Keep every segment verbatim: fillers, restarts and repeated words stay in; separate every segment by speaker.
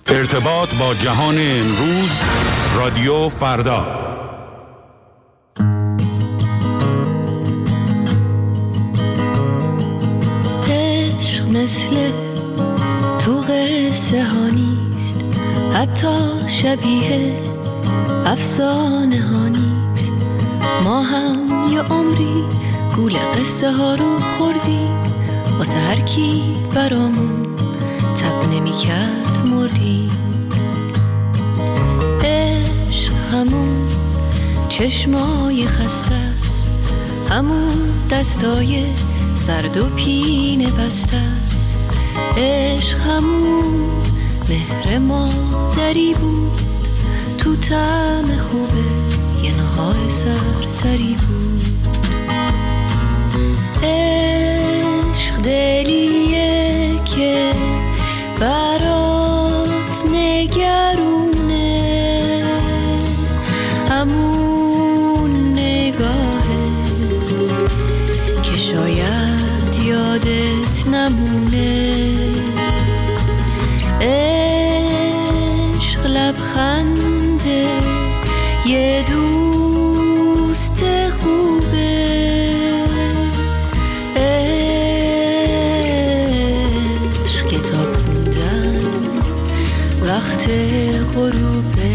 Speaker 1: ارتباط با جهان امروز، رادیو فردا.
Speaker 2: عشق مثل تو قصه ها نیست، حتی شبیه افسانه ها نیست. ما هم یه عمری گول قصه ها رو خوردیم، واسه هر کی برامون تب نمی کرد مردیم. عشق همون چشمای خسته است، همون دستای سرد و پینه بسته است. عشق همون مهر مادری بود، تو طعم خوبه یه نهار سرسری بود. عشق دلیه که برات نگرونه، همون نگاهه که شاید یادت نمونه. عشق لبخنده یه دوست خوبه، عشق کتاب خوندن وقت غروبه.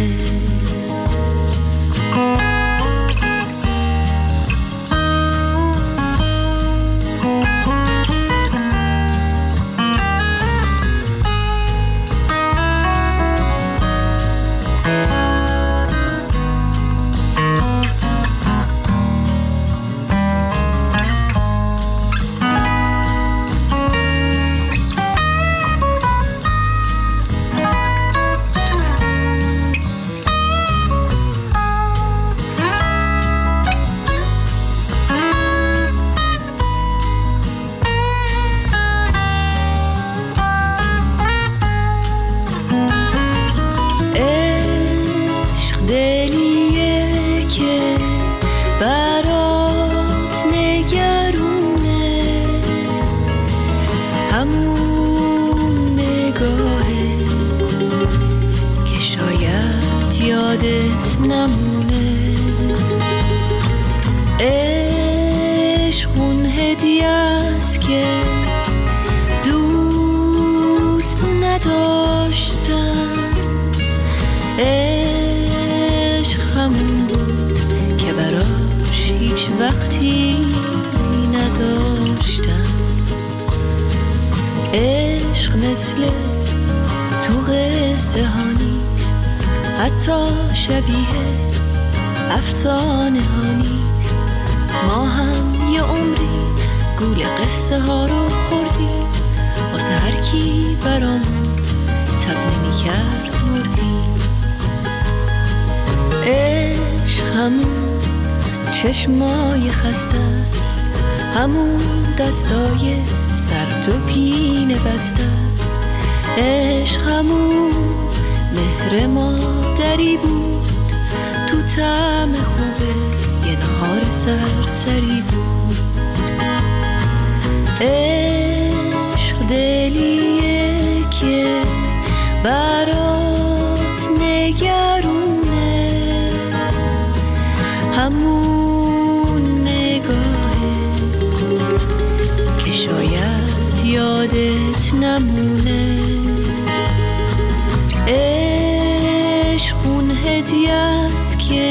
Speaker 2: شبیه افسانه ها نیست. ما هم یه عمری گول قصه ها رو خوردیم، واسه هر کی برامون تب نمی کرد مردیم. عشق همون چشمای خسته است، همون دستای سرد و پینه بسته است. عشق همون مهر مادری بود، تو طعم خوبه یه نهار سرسری بود. عشق دلیه که برات نگرونه، همون نگاهه که شاید یادت نمونه. عشق اون هدیه است که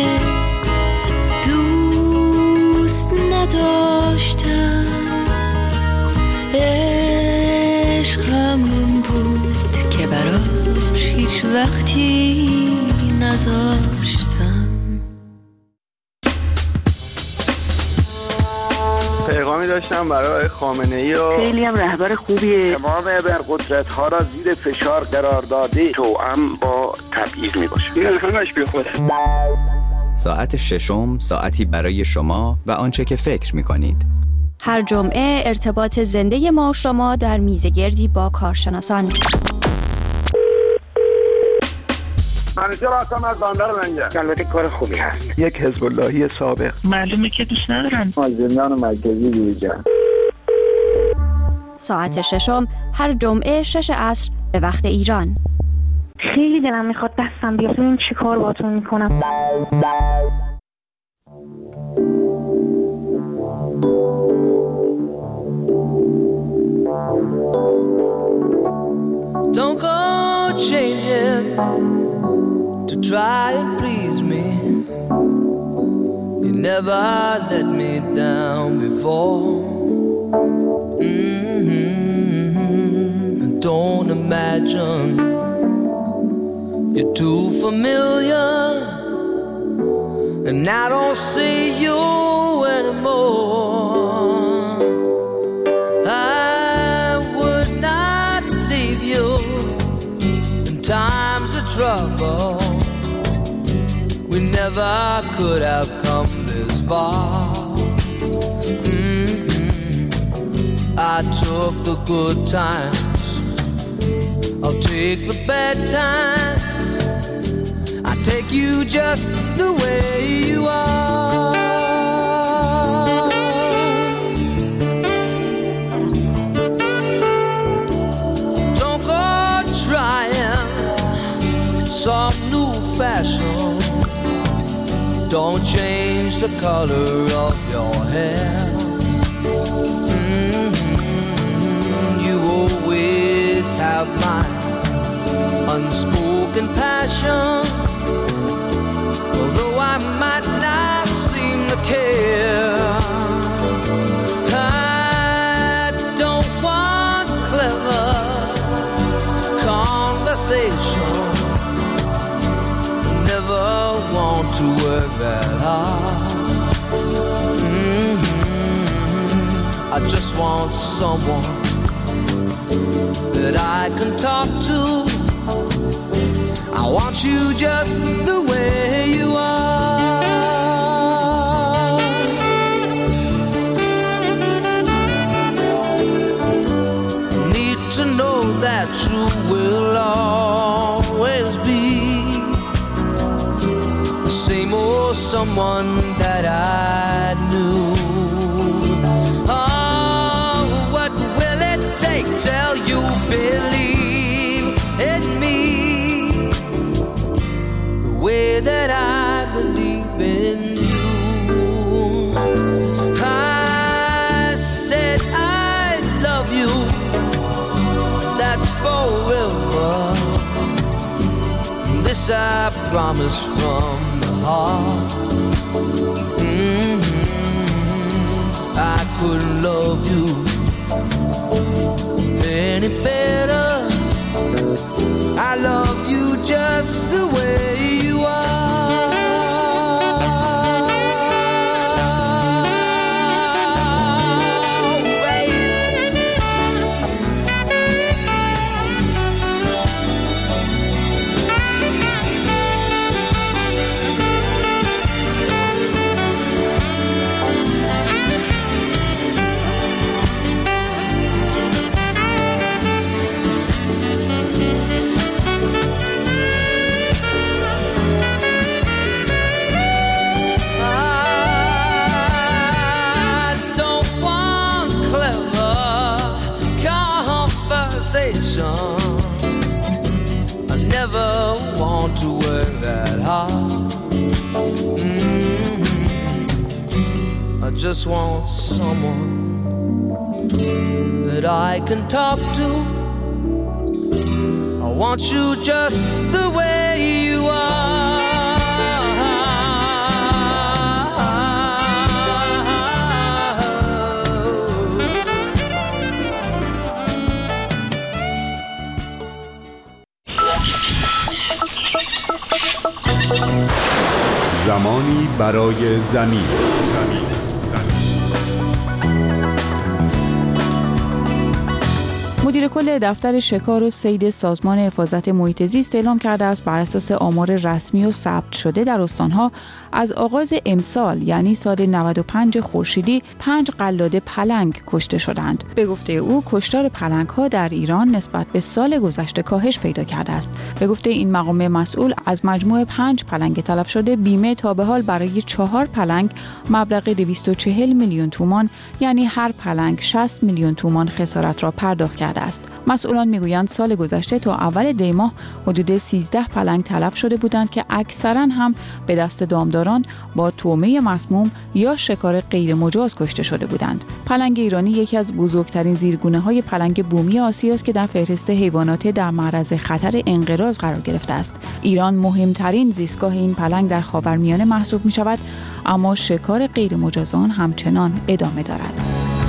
Speaker 2: دوست نداشتم. عشق همون بود که براش هیچ وقتی نذاشتم.
Speaker 3: پیغامی داشتم برای خامنه‌ای و
Speaker 4: خیلی هم رهبر خوبیه.
Speaker 3: تمام ابرقدرت‌ها را زیر فشار قرار داده، توأم با تبعیض میباشه. این همش بی خوده.
Speaker 5: ساعت ششم، ساعتی برای شما و آنچه که فکر میکنید.
Speaker 6: هر جمعه ارتباط زنده ما و شما در میزگردی با کارشناسان.
Speaker 3: منیجر هستم از بندر منجر. البته کار خوبی هست. یک حزب اللهی سابق.
Speaker 4: معلومه که دوست ندارن.
Speaker 3: از زندان مرکزی بیرون.
Speaker 6: ساعت ششم هر جمعه شش عصر به وقت ایران.
Speaker 4: خیلی دلم میخواد دستم بیفته، این چی کار باتون میکنم.
Speaker 7: Don't go changing to try and please me. You never let me down before. Mm-hmm. Don't imagine you're too familiar, and I don't see you anymore. I would not leave you in times of trouble. We never could have come this far. Mm-hmm. I took the good times, I'll take the bad times. I take you just the way you are. Don't go trying some new fashion. Don't change the color of your hair. Mm-hmm. You always have my unspoken passion. Although I might not seem to care, I don't want clever conversation. Never want to work that hard. Mm-hmm. I just want someone that I can talk to. I want you just the way you are. Need to know that you will always be the same old someone that I knew. Oh, what will it take till you believe in me the way that I believe in you? I said I love you, that's forever. This I promise from the heart. Mm-hmm. I couldn't love you any better. I love you just the way you are. I never want to work that hard. Mm-hmm. I just want someone that I can talk to. I want you just the way you are.
Speaker 1: زمانی برای زمین.
Speaker 8: مدیر کل دفتر شکار و صید سازمان حفاظت محیط زیست اعلام کرده است بر اساس آمار رسمی و ثبت شده در استانها از آغاز امسال یعنی سال نود و پنج خورشیدی پنج قلاده پلنگ کشته شدند. به گفته او کشتار پلنگ‌ها در ایران نسبت به سال گذشته کاهش پیدا کرده است. به گفته این مقام مسئول از مجموع پنج پلنگ تلف شده بیمه تا به حال برای چهار پلنگ مبلغ دویست و چهل میلیون تومان یعنی هر پلنگ شصت میلیون تومان خسارت را پرداخت کرده است. است. مسئولان میگویند سال گذشته تا اول دی ماه حدود سیزده پلنگ تلف شده بودند که اکثراً هم به دست دامداران با طعمه مسموم یا شکار غیر مجاز کشته شده بودند. پلنگ ایرانی یکی از بزرگترین زیرگونه‌های پلنگ بومی آسیا است که در فهرست حیوانات در معرض خطر انقراض قرار گرفته است. ایران مهمترین زیستگاه این پلنگ در خاورمیانه محسوب می‌شود، اما شکار غیر مجاز آن همچنان ادامه دارد.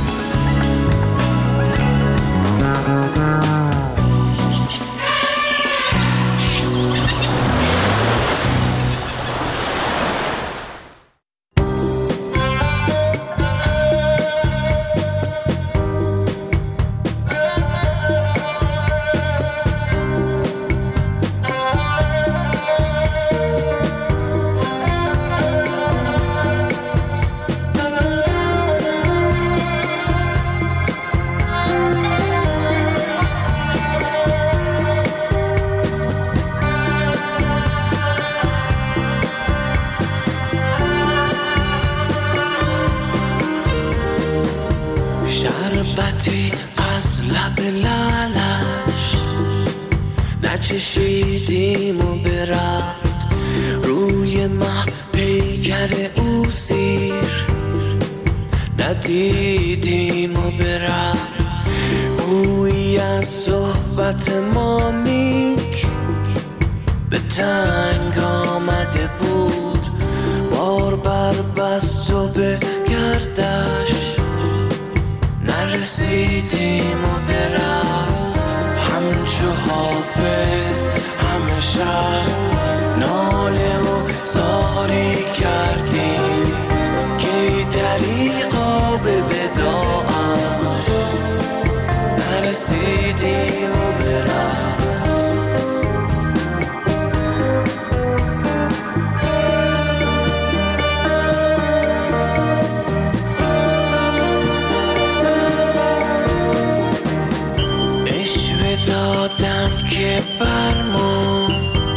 Speaker 7: شربتی از لب لالش نچشیدیم و برفت روی مه پیکر او سیر ندیدیم و برفت بویی از صحبت ما نیک به تنگ آمده بود بار بر بست و به گردش نرسیدیم و برفت همچو حافظ همه شب ناله و زاری کردیم که دریغا به وداعش نرسیدیم و برفت. دادند که بر ما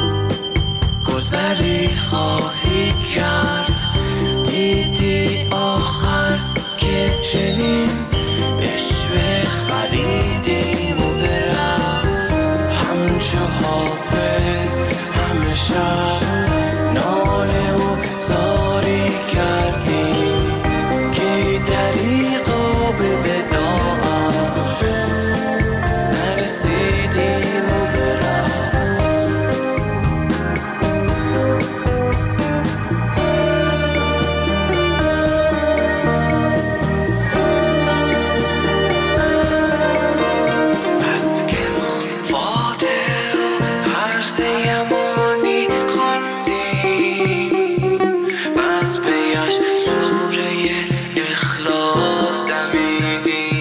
Speaker 7: گذری خواهی کرد دیدی آخر که چنین عشوه خریدیم و برفت همچو حافظ همه شب ناله و زاری کردیم که دریغا به وداعش نرسیدیم و برفت. پس که ما واده و عرض یمانی خواندیم پس پیش سوره اخلاص دمیدیم.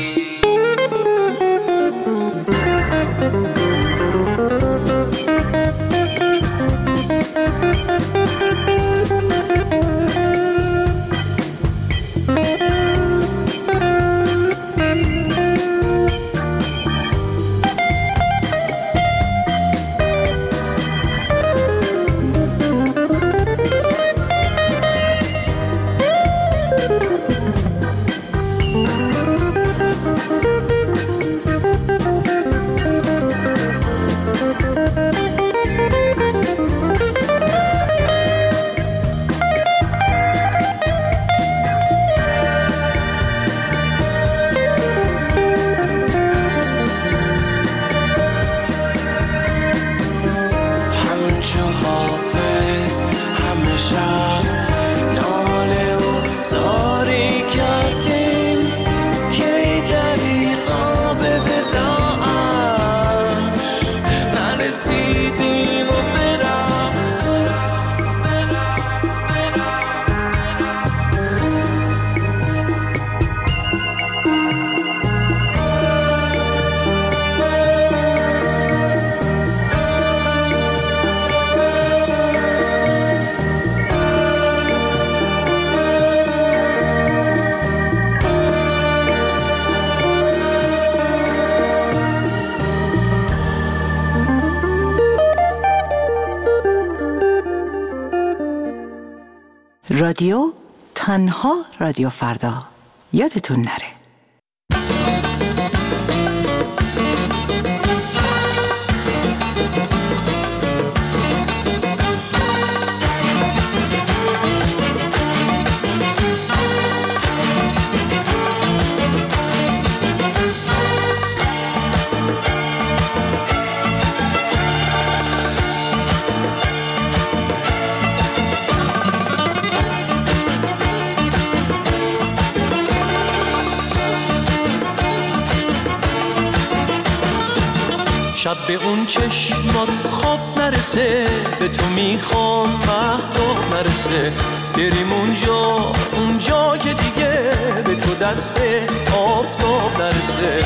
Speaker 9: رادیو تنها رادیو فردا، یادتون نره.
Speaker 7: شب به اون چشمات خواب نرسه، به تو میخوام مهتاب نرسه. بریم اونجا اونجا که دیگه به تو دست آفتاب نرسه.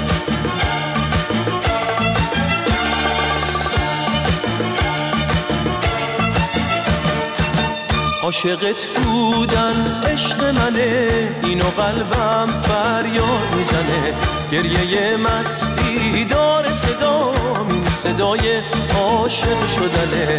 Speaker 7: عاشقت بودن عشق منه، اینو قلبم فریاد میزنه. گریه مستی داره صدا، این صدای عاشق شدنه.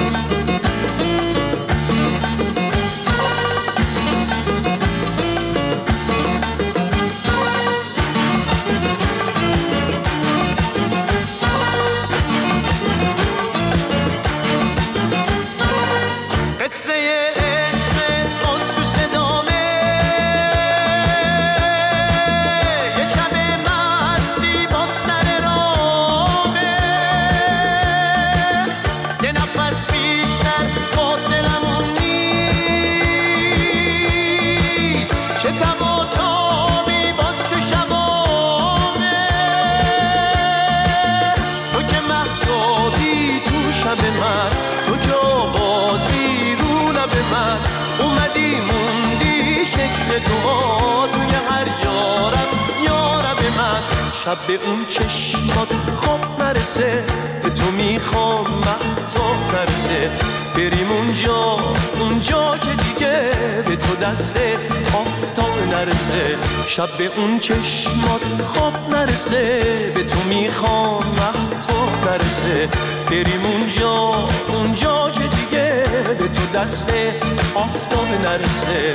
Speaker 7: شب به اون چشمات خواب نرسه، به تو میخوام مهتاب نرسه. بریم اونجا اونجا که دیگه به تو دست آفتاب نرسه. شب به اون چشمات خواب نرسه، به تو میخوام مهتاب نرسه. بریم اونجا اونجا که دیگه به تو دست آفتاب نرسه.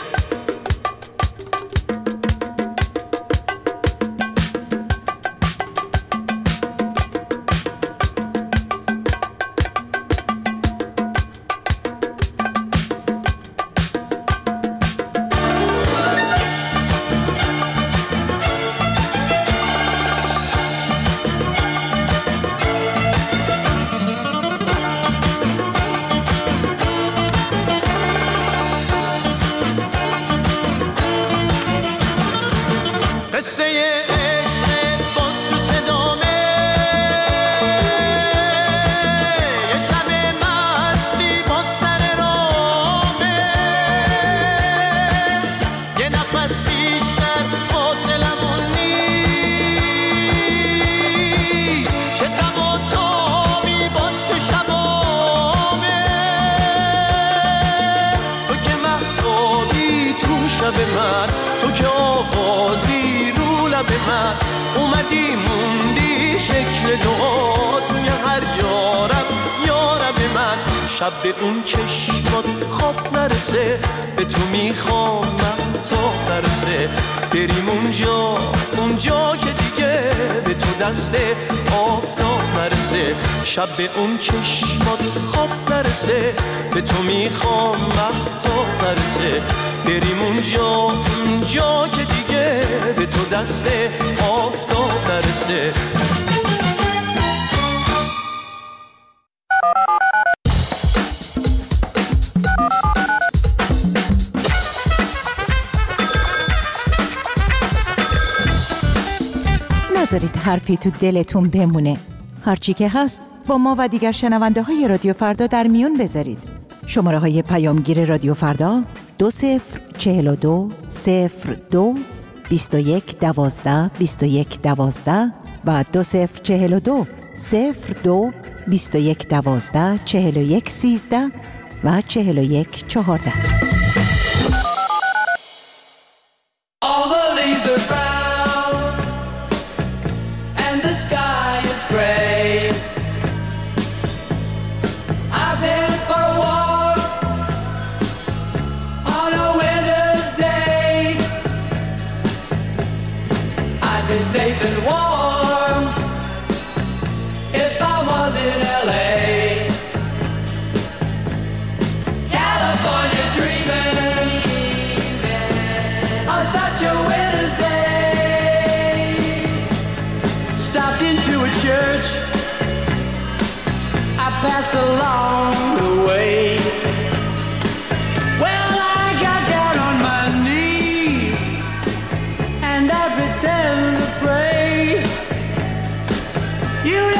Speaker 7: تو که آوازی رو لب من، اومدی موندی شکل دعا توی هر یارم یارم من. شب به اون چشمات خواب نرسه، به تو میخوام مهتاب نرسه. بریم اونجا اونجا که دیگه به تو دست آفتاب نرسه. شب به اون چشمات خواب نرسه، به تو میخوام مهتاب نرسه. بریم اونجا اونجا که دیگه به تو دست آفتاب نرسه.
Speaker 9: نذارید حرفی تو دلتون بمونه. هرچی که هست با ما و دیگر شنونده های رادیو فردا در میون بذارید. شماره های پیامگیر رادیو فردا دو صفر چهل و دو صفر دو بیست و یک دوازده بیست و یک دوازده و دو صفر چهل و دو صفر دو بیست و یک دوازده چهل و یک سیزده و چهل و یک چهارده.
Speaker 10: Safe and warm if I was in L A. California dreaming on such a winter's day. Stopped into a church I passed along the way. Well, I got down on my knees and I pretend to pray. You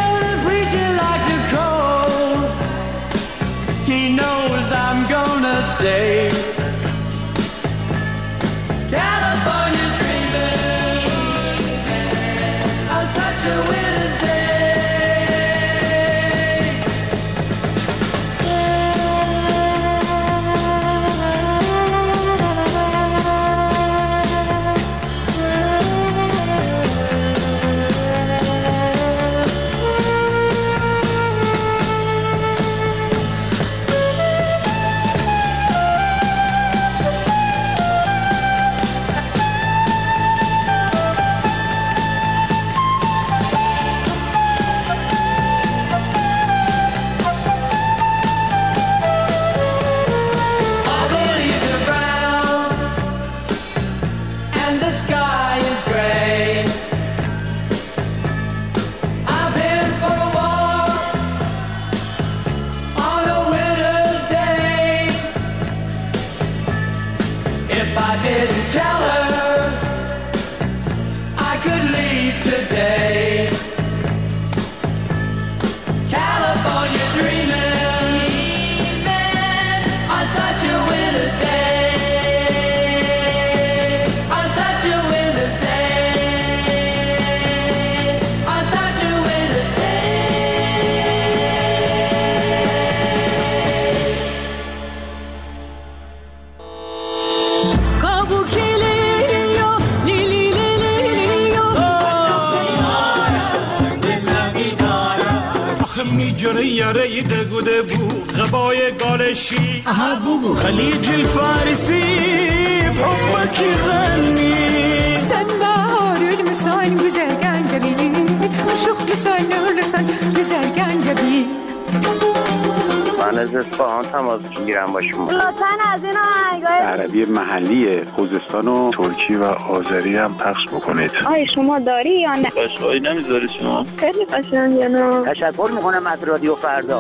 Speaker 11: میجره یاره دگوده بو غبای گالشی
Speaker 12: اها بوگو
Speaker 11: خلیج الفارسی بحبك يغني
Speaker 13: سنبار المسان وزرقان جبي وشوخ لسان ولسان وزرقان جبي
Speaker 3: من از اصفهان تماس میگیرم با شما.
Speaker 4: لطفاً از این آهنگای
Speaker 14: عربی محلی خوزستان و ترکی و آذری هم پخش بکنید.
Speaker 4: آیا شما داری یا نه؟
Speaker 3: قشقایی نمیذاری شما؟
Speaker 4: خیلی قشنگه نه؟
Speaker 3: تشکر میکنم از رادیو فردا.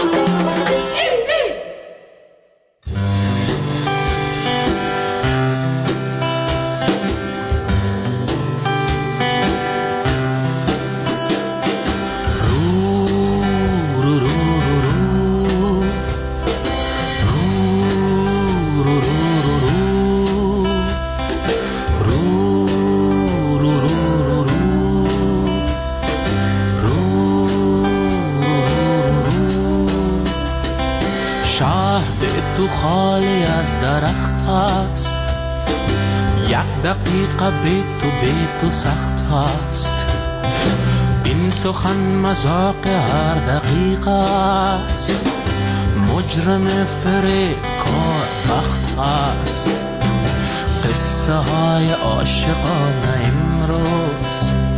Speaker 7: تو خالی از درخت هست، یک دقیقه بی تو بی تو سخت هست. این سخن مذاق هر دقیقه است، مجرم فریب کار بخت هست. قصه های عاشقانه امروز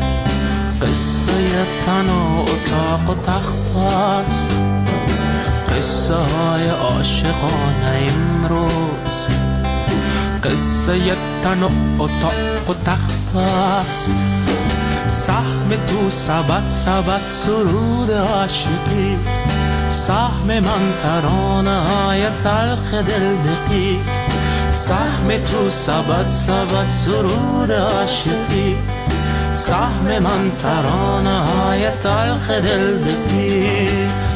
Speaker 7: قصه تن و اتاق و تخت هست. قصه های عاشقانه امروز قصه تن و اتاق و تخت است. سهم تو سبت سبت سرود عاشقی، سهم من ترانه های تلخ دلدقی. سهم تو سبت سبت سرود عاشقی، سهم من ترانه های تلخ دلدقی.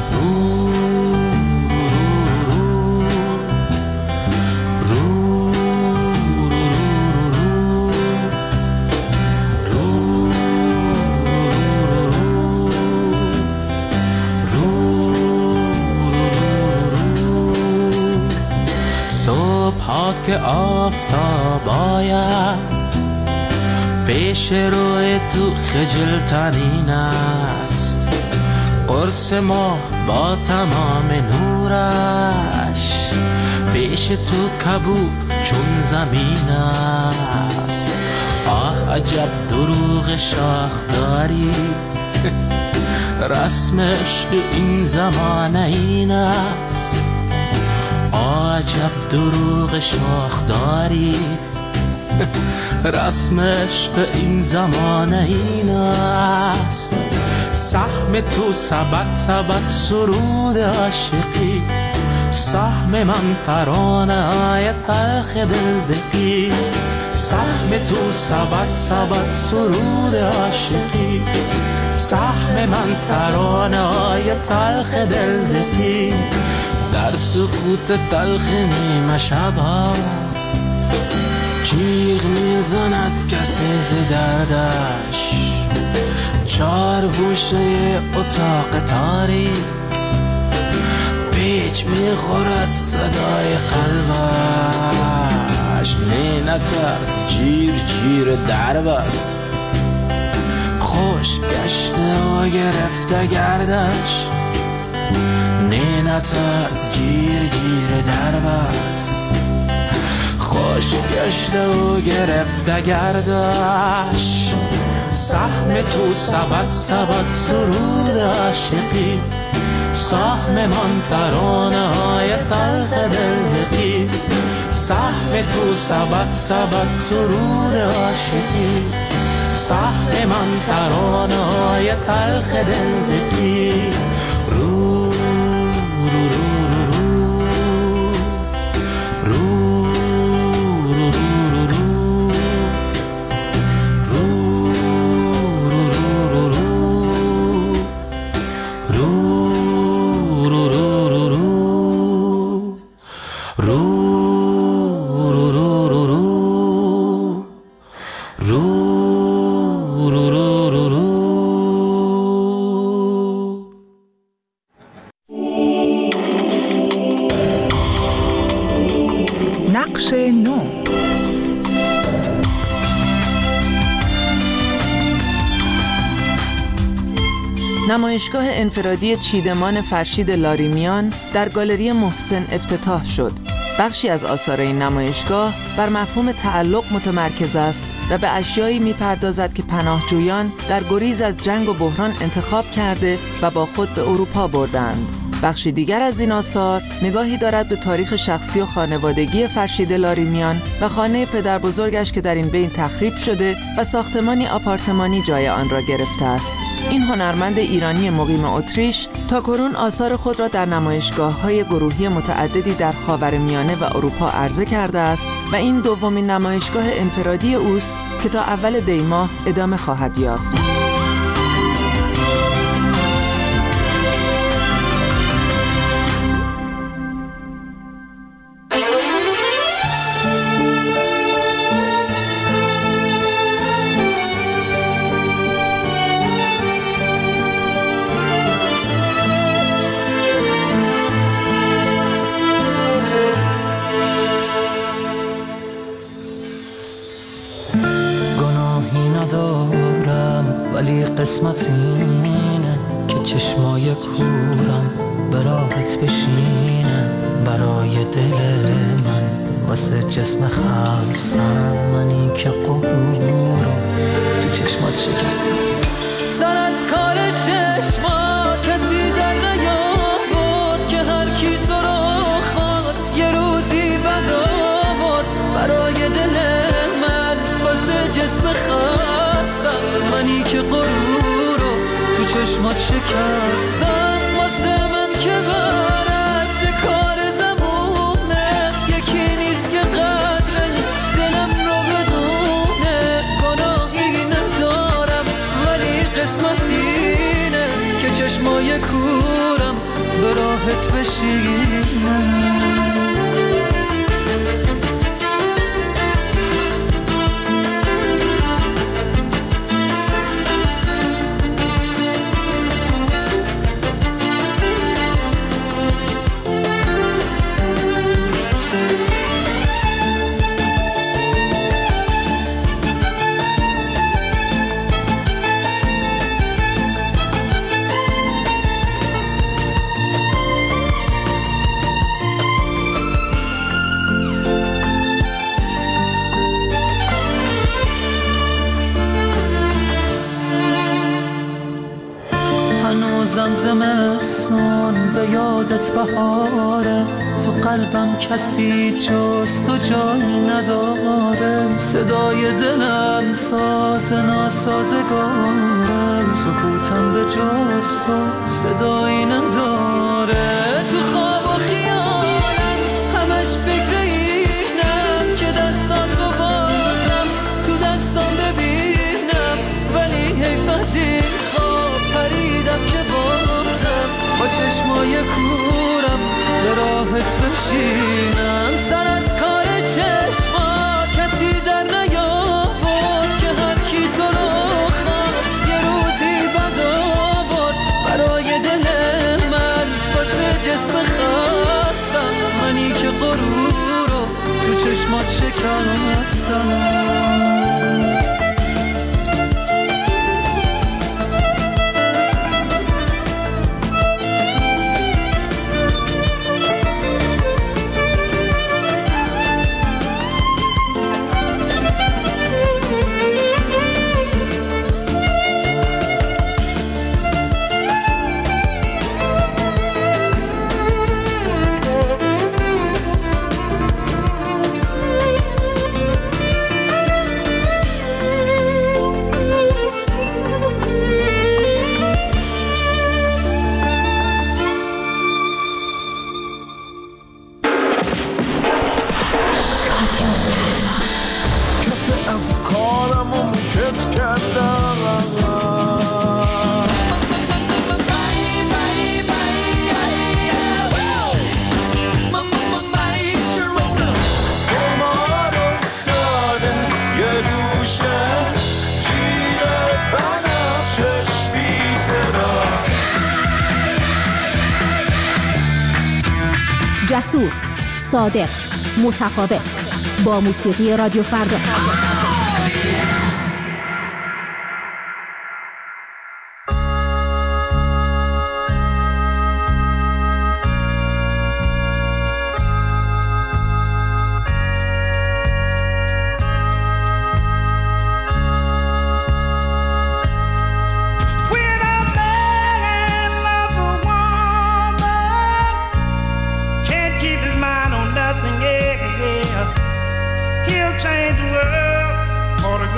Speaker 7: صبح که آفتاب آید پیش روی تو خجل تنین است. قرص ما با تمام نورش پیش تو کبود چون زمین است. آه عجب دروغ شاخ داری، رسم عشق این زمانه این است. عجب دروغ شاخ داری، رسم عشق این زمانه این است. سهم تو سبت سبت سرود عاشقی، سهم من ترانه های تلخ دلدقی. سهم تو سبت سبت سرود عاشقی، سهم من ترانه های تلخ دلدقی. در سکوت تلخ نیمه شبها جیغ میزند کسی ز دردش. چار گوشه اتاق تاریک پیچ میخورد صدای قلبش. نه نترس جیر جیر درب است، خوش گشته و گرفته گردش. نه نترس جیر جیر درب است، خوش گشته و گرفته گردش. سهم تو سبت سبت سرود عاشقی، سهم من ترانه های تلخ دلدقی. سهم تو سبت سبت سرود عاشقی، سهم من ترانه های تلخ دلدقی. رو
Speaker 8: نقش نو.
Speaker 12: نمایشگاه انفرادی چیدمان فرشید لاریمیان در گالری محسن افتتاح شد. بخشی از آثار این نمایشگاه بر مفهوم تعلق متمرکز است و به اشیایی می‌پردازد که پناهجویان در گریز از جنگ و بحران انتخاب کرده و با خود به اروپا بردند. بخشی دیگر از این آثار نگاهی دارد به تاریخ شخصی و خانوادگی فرشید لاریمیان و خانه پدر بزرگش که در این بین تخریب شده و ساختمانی آپارتمانی جای آن را گرفته است. این هنرمند ایرانی مقیم اتریش تاکنون آثار خود را در نمایشگاه‌های گروهی متعددی در خاورمیانه و اروپا عرضه کرده است و این دومین نمایشگاه انفرادی اوست که تا اول دی ماه ادامه خواهد یافت.
Speaker 15: ولی قسمت اینه که چشمای کورم به راحت بشینه برای دل من واسه جسم خستم منی که قبور رو تو چشمات شکستم.
Speaker 7: سر از کار چشمات کسی در نیاورد که هر کی تو رو خواست یه روزی بد آورد برای دل من واسه جسم خستم منی که غرور رو تو چشمات شکستم. واسه من که برعکس کار زمونه یکی نیست که قدر دلم رو بدونه. گناهی ندارم ولی قسمت اینه که چشمای کورم به راحت بشینه. زمستون به یادت بهاره تو قلبم کسی جز تو جای نداره. صدای دلم ساز ناسازگاره سکوتم به جز تو صدایی نداره. تو خواب و خیالم همش فکر اینم که دستاتو بازم تو دستام ببینم ولی حیف از این خواب پریدم که با چشمای کورم به راحت بشینم. سر از کار چشمات کسی در نیاورد که هر کی تو رو خواست یه روزی بد آورد برای دل من واسه جسم خستم منی که غرور رو تو چشمات شکستم.
Speaker 16: جسور، صادق، متفاوت با موسیقی رادیو فردا.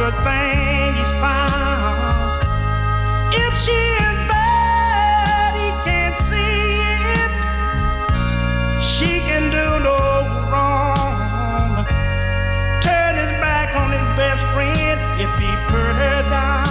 Speaker 11: everything he's found. If she is bad, he can't see it. She can do no wrong. Turn his back on his best friend if he put her down.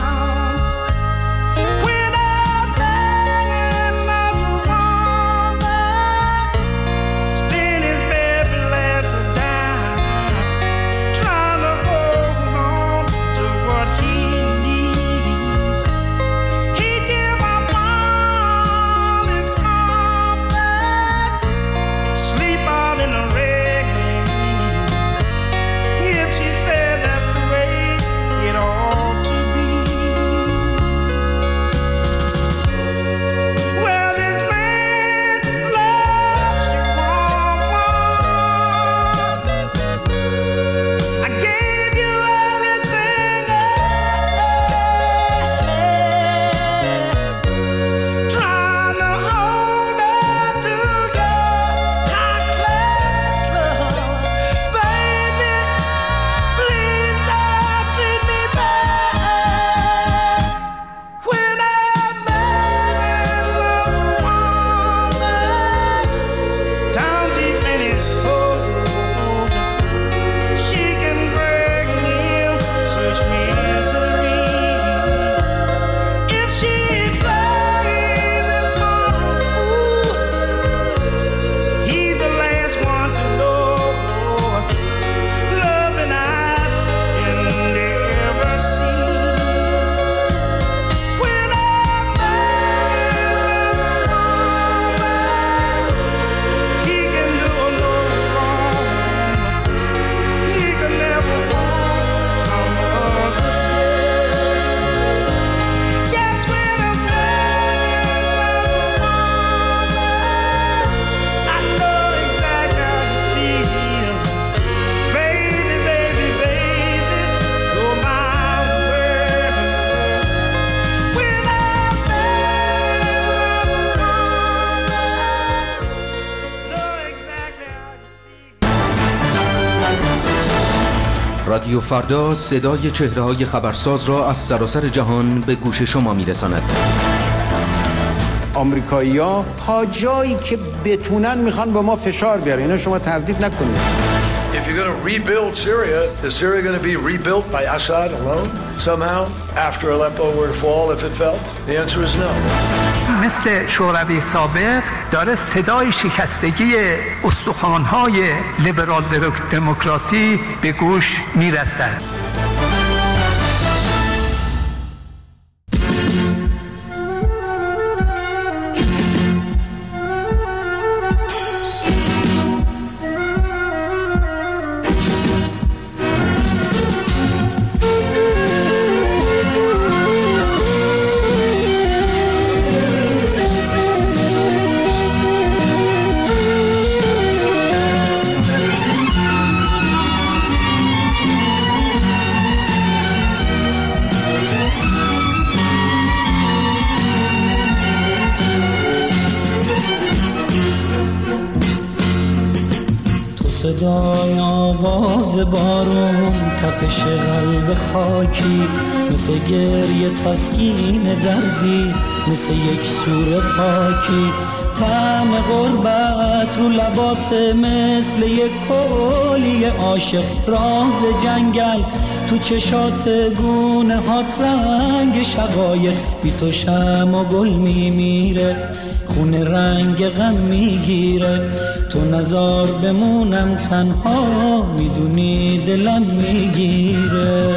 Speaker 17: رادیو فردا صدای چهره‌های خبرساز را از سراسر جهان به گوش شما می‌رساند.
Speaker 18: آمریکایی‌ها تا جایی که بتونن میخوان به ما فشار بیارن. اینا شما تردید نکنید.
Speaker 19: If you're going to rebuild Syria, is Syria going to be rebuilt by Assad alone somehow after Aleppo were to fall if it fell? The answer is no.
Speaker 20: مثل شوروی سابق داره صدای شکستگی استخوان‌های لیبرال دموکراسی به گوش میرسد.
Speaker 15: صدای آواز بارون، تپش قلب خاکی، مثل گریه تسکین دردی، مثل یک سور پاکی، طعم غربت رو لبات مثل یک کلی عاشق، راز جنگل تو چشات گونه هات، رنگ شقایق بی تو شمع و گل میمیره، خونه رنگ غم میگیره، تو نزار بمونم تنها، میدونی دلم میگیره.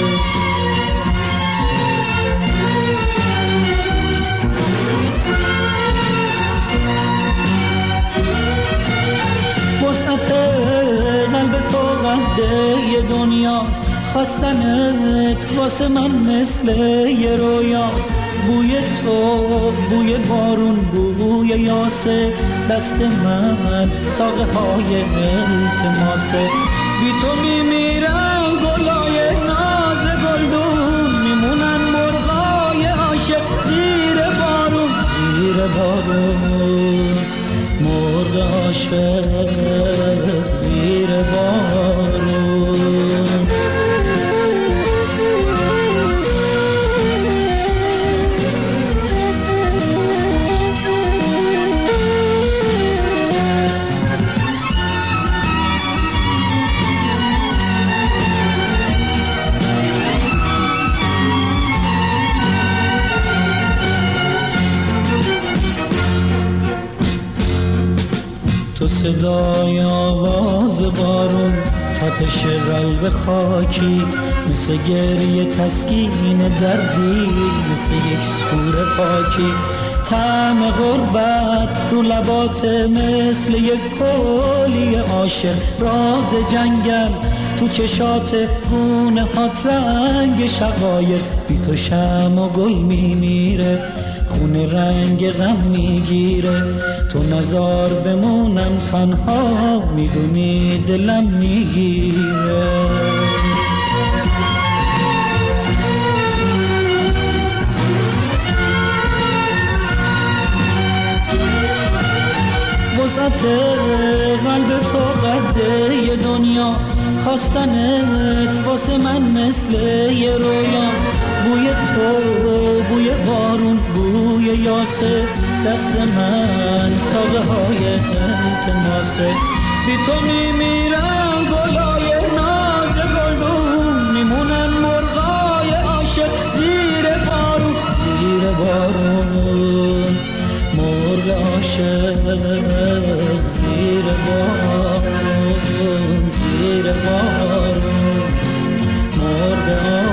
Speaker 15: وسعت قلب تو قده یه دنیاست، خواستنت واسه من مثل یه رویاست، بوی تو بوی بارون بوی یاسه، دست من ساقه های التماسه، بی تو میمیرن گلای ناز گلدون، میمونن مرغای عاشق زیر بارون، زیر بارون مرغ عاشق زیر بارون. تو صدای آواز بارون، تپش قلب خاکی، مثل گریه تسکین دردی، مثل یک سور خاکی. طعم غربت رو لبات مثل یک کولی عاشق، راز جنگل تو چشات، گونه هات رنگ شقایر. بی تو شم و گل میمیره، خونه رنگ غم میگیره. تو نزار بمونم تنها، میدونی دلم میگیره. وسط قلب تو قده دنیاست، خواستنت واسه من مثل یه رویاست. بوی تو، بوی بارون، بوی یاسه، دست من ساقه های التماسه. بی تو میمیرم گلای ناز گلدون، میمونن مرغای عاشق زیر بارون، زیر بارون. مرغ عاشق زیر بارون، زیر بارون. مرغ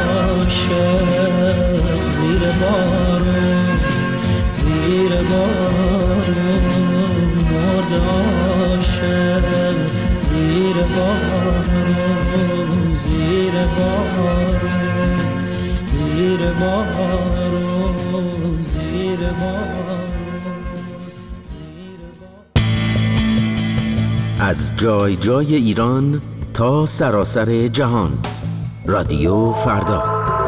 Speaker 15: عاشق زیر بارون، زیر بارون. مرغ عاشق زیر بارون، زیر بارون. زیر بارون، زیر بارون.
Speaker 17: از جای جای ایران تا سراسر جهان، رادیو فردا.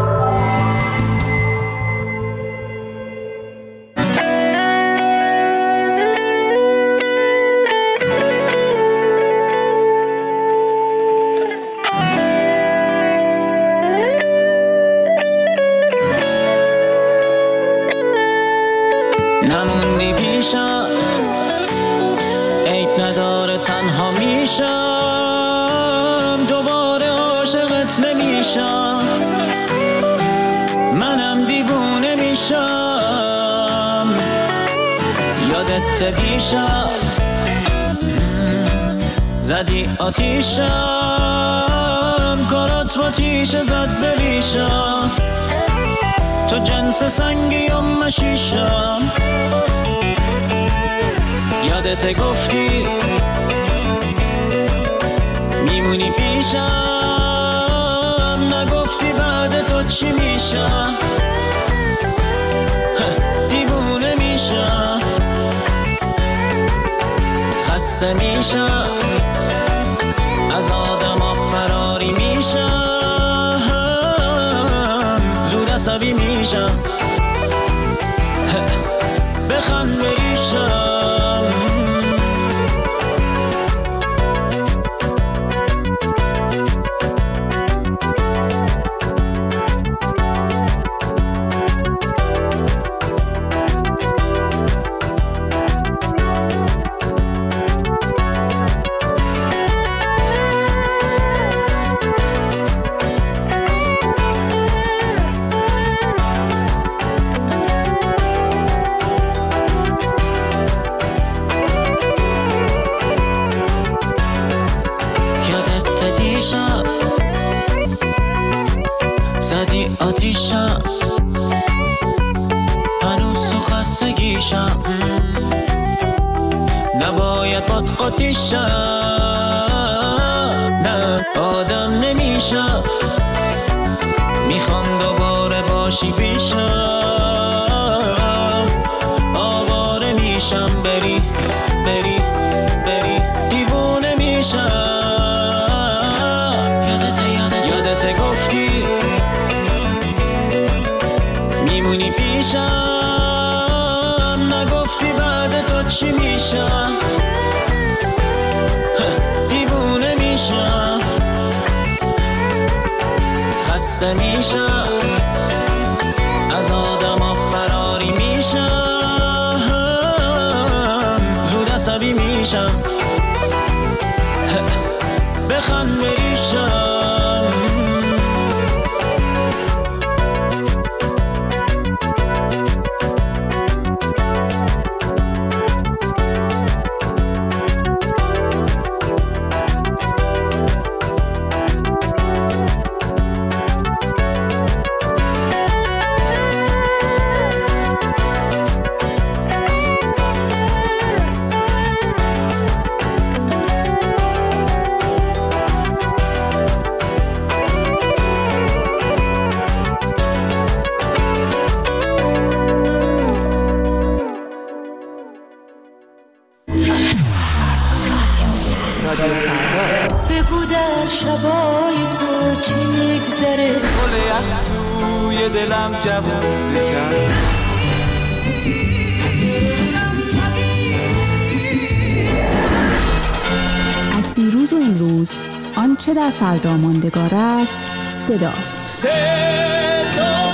Speaker 15: نموندی پیشم، عیب نداره تنها میشم، دوباره عاشقت نمیشم، منم دیوونه میشم. یادت دیشب زدی آتیشم، کارات با تیشه زد بریشم، تو جنس سنگی و مشیشم. یادت گفتی میمونی پیشم، نگفتی بعد تو چی میشم، دیوونه میشم، خسته میشم، از آدم فراری میشم، زود عصبی میشم، بخند بریشم. زدی آتیشم، هنوز تو خستگیشم، نباید باد قاطیشم، نه آدم نمیشم، میخوام دوباره باشی پیشم، آواره میشم، بری بری بری دیوونه میشم. یادت یادت یادت گفتی میمونی پیشم، نگفتی بعد تو چی میشم، دیوونه میشم، خسته میشم، از آدم فراری میشم، زود عصبی میشم، بخند بریشم.
Speaker 12: رادیو فردا.
Speaker 2: بگو در شبای تو چی میگذره،
Speaker 15: گل یخ توی دلم جوون بکن.
Speaker 8: از دیروز و امروز آنچه در فردا ماندگار است صداست. صدا.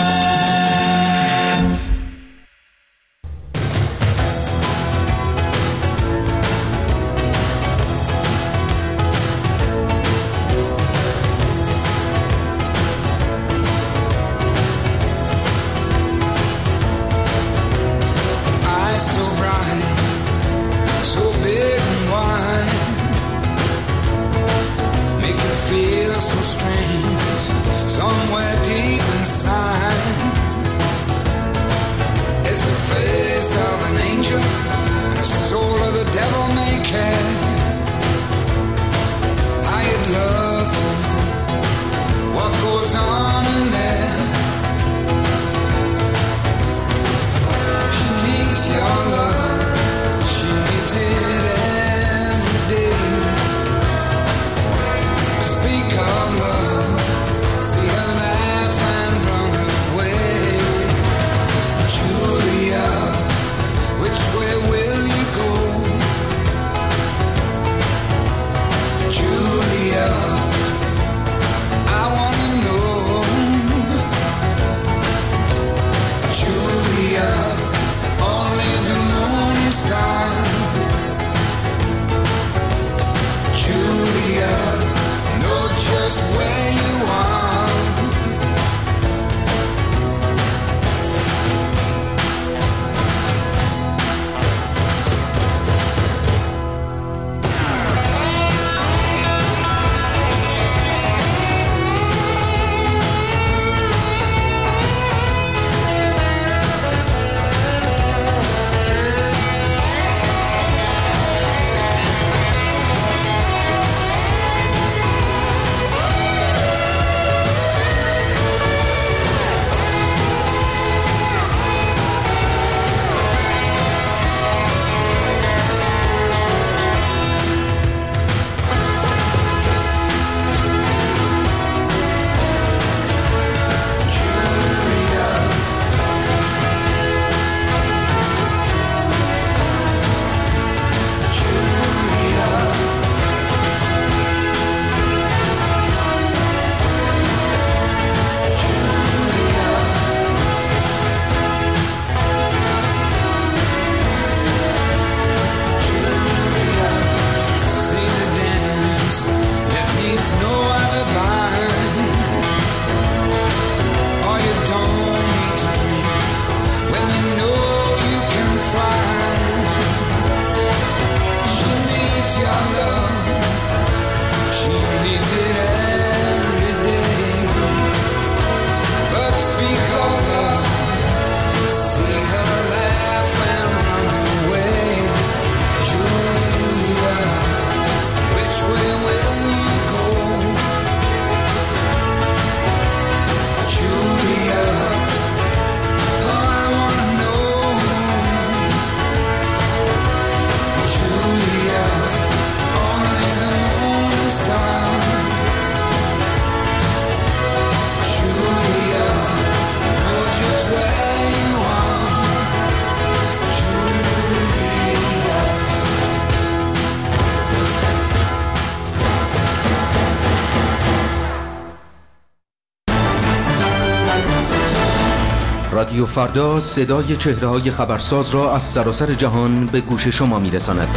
Speaker 17: رادیو فردا صدای چهره‌های خبرساز را از سراسر جهان به گوش شما می‌رساند.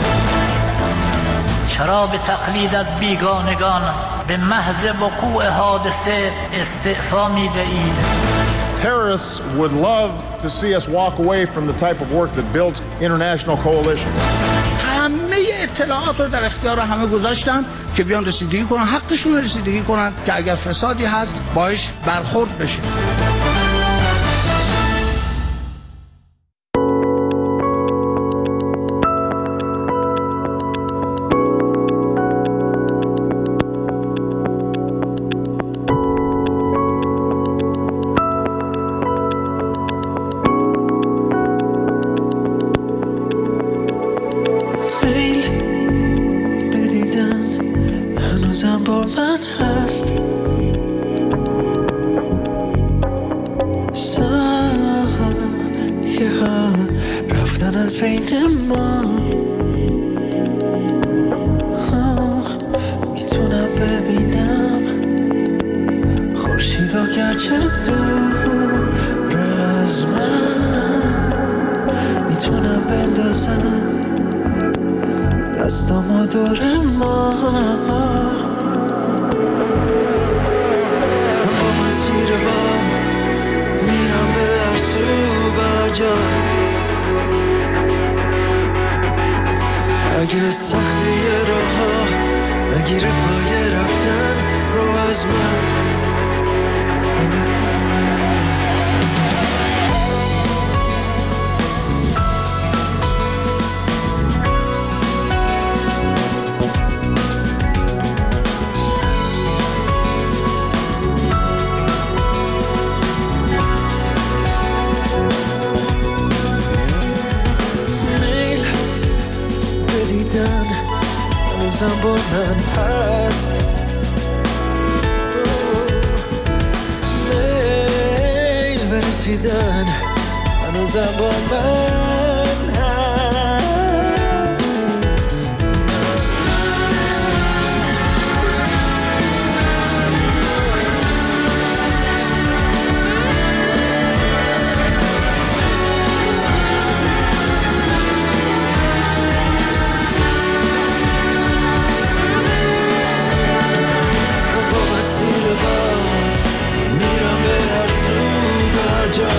Speaker 21: چرا به تقلید از بیگانگان به محض وقوع حادثه استعفا می‌دهید؟
Speaker 22: Terrorists would love to see us walk away from the type of work that builds international coalitions.
Speaker 23: همه اطلاعات رو در اختیار همه گذاشتن که بیان رسیدگی کنن، حقشون رسیدگی کنن که اگر فسادی هست باش برخورد بشه.
Speaker 2: بدید
Speaker 1: با من هست. سایه ها رفتن از بین ما، میتونم ببینم خورشید و گرچه دور از من، میتونم بندازم دستامو دور ما. با مسیر باد میرم به هر سو برجا، اگه سختی راه ها نگیره پای رفتن رو از من. هنوزم با من هست، میل برسیدن هنوزم با من هست. میرم به هر سو برجا،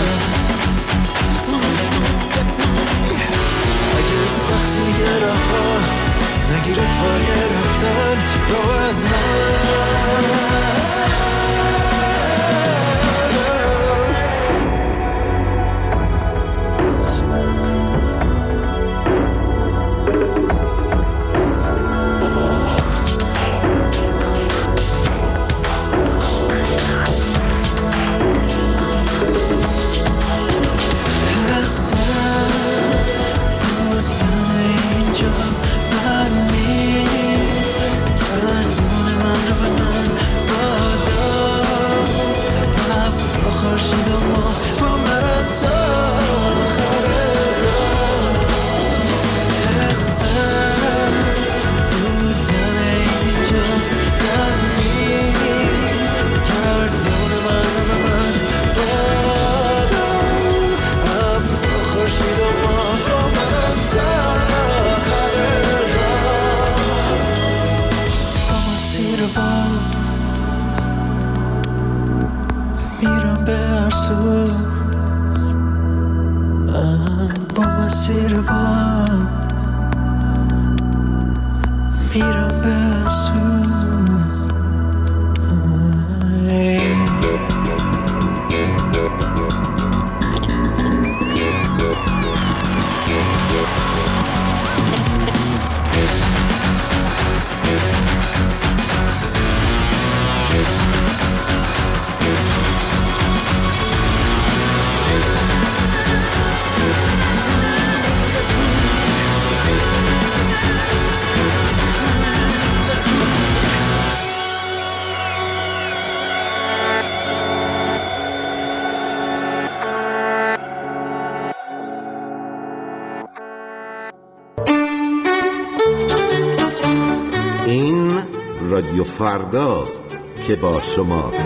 Speaker 1: اگه سختی راه ها نگیره پای رفتن رو از میرم به هر سو، من با مسیر باز میرم به هر سو.
Speaker 5: رادیو فرداست که با شماست.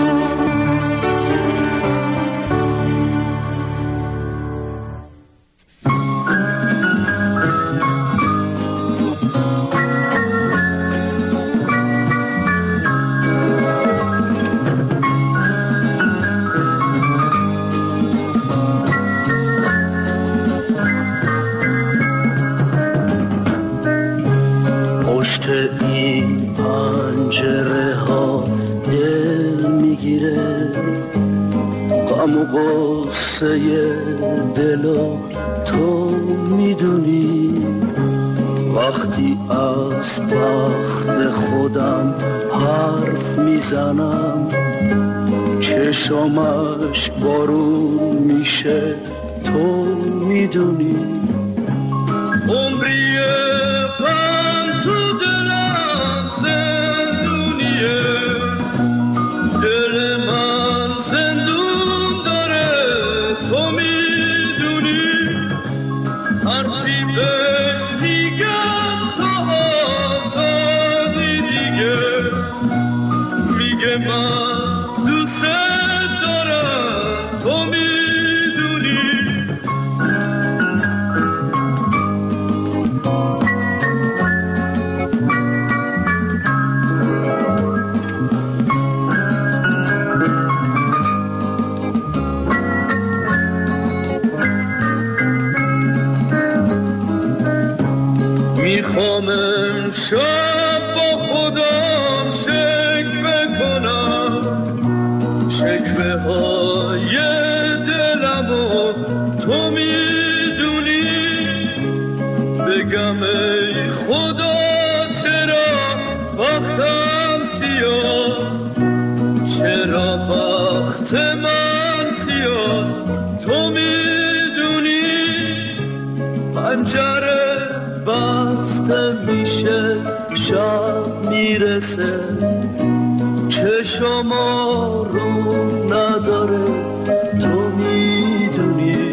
Speaker 6: دلو تو میدونی وقتی از بخت خودم حرف میزنم چشمش بارون میشه تو میدونی عمریه پن تو دلم زندونی میخوام امشب با خودم شکوه کنم، شکوه های دلمو تو میدونی، بگم ای خدا چرا وقتم سیاست، چرا وقت من سیاست، تو میدونی پنجره بسته میشه شب میرسه، چشما رو نداره تو میدونی،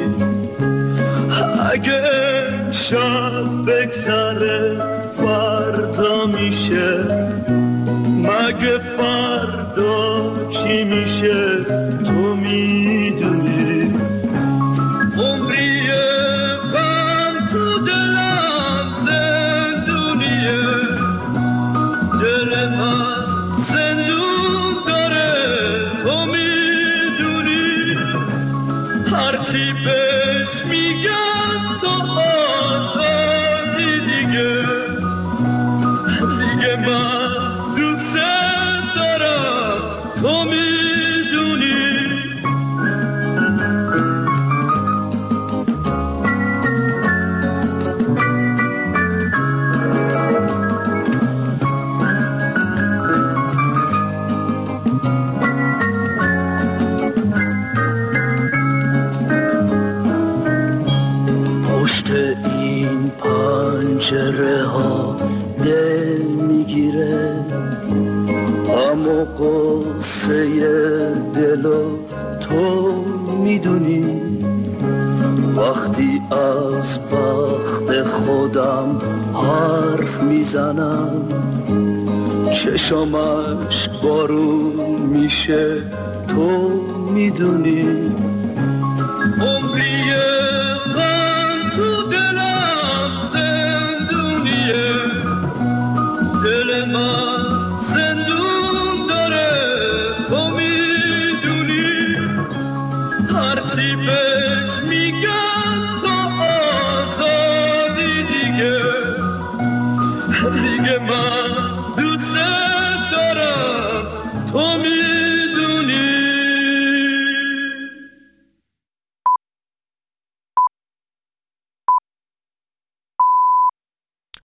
Speaker 6: اگه شب بگذره فردا میشه، مگه فردا چی میشه تو میدونی، عمری غم تو دلم زندونیه، دل من زندون داره تو میدونی، هرچی بهش میگن تو آزادی دیگه، دیگه من دوست دارم تو میدونی. پشت این پنجره ها دل میگیره، اما قصه دلو تو میدونی، وقتی از بخت خودم حرف میزنم چشمش بارون میشه تو میدونی، عمری غم تو دلم زندونیه، دل من زندون داره تو میدونی، هرچی بهش میگن تو آزادی دیگه، دیگه من